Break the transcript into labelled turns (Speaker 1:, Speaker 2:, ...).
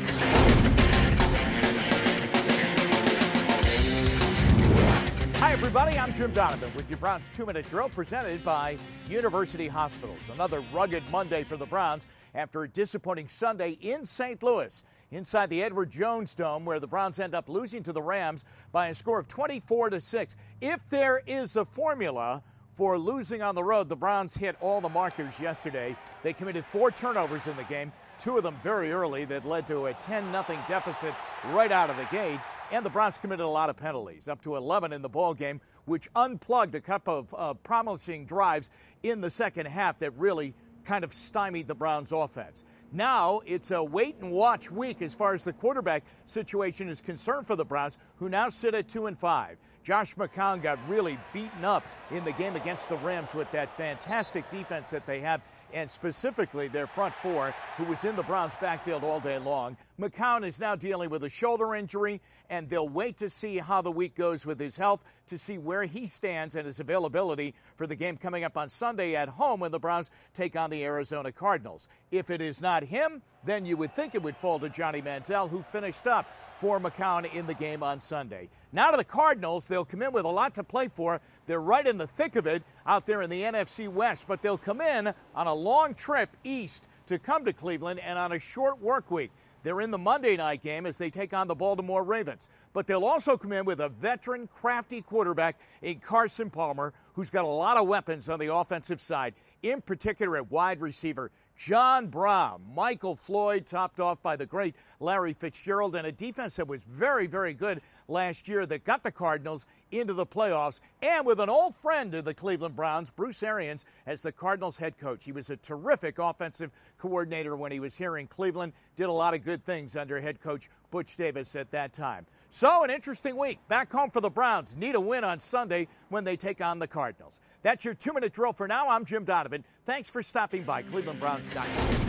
Speaker 1: Hi, everybody. I'm Jim Donovan with your Browns 2-Minute Drill presented by University Hospitals. Another rugged Monday for the Browns after a disappointing Sunday in St. Louis, inside the Edward Jones Dome, where the Browns end up losing to the Rams by a score of 24-6. If there is a formula for losing on the road, the Browns hit all the markers yesterday. They committed 4 turnovers in the game, 2 of them very early that led to a 10-0 deficit right out of the gate. And the Browns committed a lot of penalties, up to 11 in the ball game, which unplugged a couple of promising drives in the second half that really kind of stymied the Browns' offense. Now it's a wait-and-watch week as far as the quarterback situation is concerned for the Browns, who now sit at 2-5. Josh McCown got really beaten up in the game against the Rams with that fantastic defense that they have, and specifically their front four, who was in the Browns' backfield all day long. McCown is now dealing with a shoulder injury, and they'll wait to see how the week goes with his health to see where he stands and his availability for the game coming up on Sunday at home when the Browns take on the Arizona Cardinals. If it is not him, then you would think it would fall to Johnny Manziel, who finished up for McCown in the game on Sunday. Now to the Cardinals. They'll come in with a lot to play for. They're right in the thick of it out there in the NFC West, but they'll come in on a long trip east to come to Cleveland and on a short work week. They're in the Monday night game as they take on the Baltimore Ravens. But they'll also come in with a veteran, crafty quarterback in Carson Palmer, who's got a lot of weapons on the offensive side, in particular at wide receiver. John Brown, Michael Floyd, topped off by the great Larry Fitzgerald, and a defense that was very, very good last year that got the Cardinals into the playoffs, and with an old friend of the Cleveland Browns, Bruce Arians, as the Cardinals head coach. He was a terrific offensive coordinator when he was here in Cleveland, did a lot of good things under head coach Butch Davis at that time. So an interesting week. Back home for the Browns. Need a win on Sunday when they take on the Cardinals. That's your 2-minute drill for now. I'm Jim Donovan. Thanks for stopping by ClevelandBrowns.com.